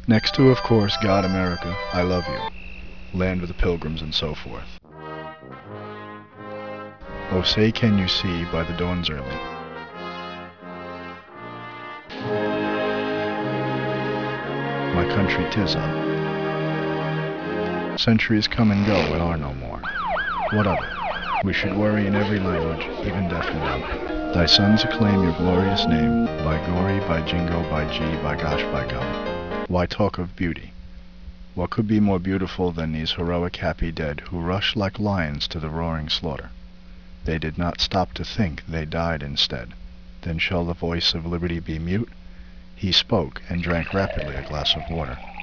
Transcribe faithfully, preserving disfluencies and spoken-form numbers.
Next to, of course, God America, I love you, land of the pilgrims and so forth. Oh, say can you see by the dawn's early, my country 'tis up. Centuries come and go and are no more. What of it? We should worry in every language, even deaf and dumb. Thy sons acclaim your glorious name, by gory, by jingo, by gee, by gosh, by gum. Why talk of beauty? What could be more beautiful than these heroic happy dead who rushed like lions to the roaring slaughter? They did not stop to think, they died instead. Then shall the voice of liberty be mute? He spoke, and drank rapidly a glass of water.